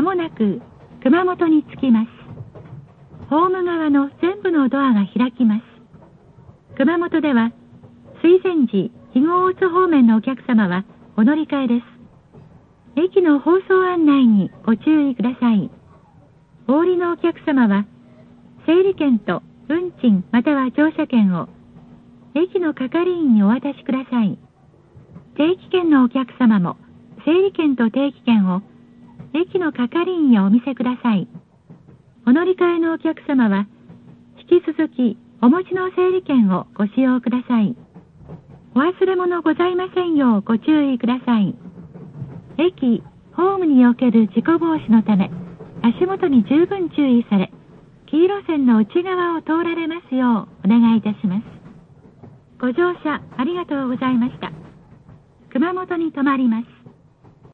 もなく熊本に着きます。ホーム側の全部のドアが開きます。熊本では水前寺肥後大津方面のお客様はお乗り換えです。駅の放送案内にご注意ください。お降りのお客様は整理券と運賃または乗車券を駅の係員にお渡しください。定期券のお客様も整理券と定期券を駅の係員にお見せください。お乗り換えのお客様は引き続きお持ちの整理券をご使用ください。お忘れ物ございませんようご注意ください。駅、ホームにおける事故防止のため足元に十分注意され、黄色線の内側を通られますようお願いいたします。ご乗車ありがとうございました。熊本に停まります。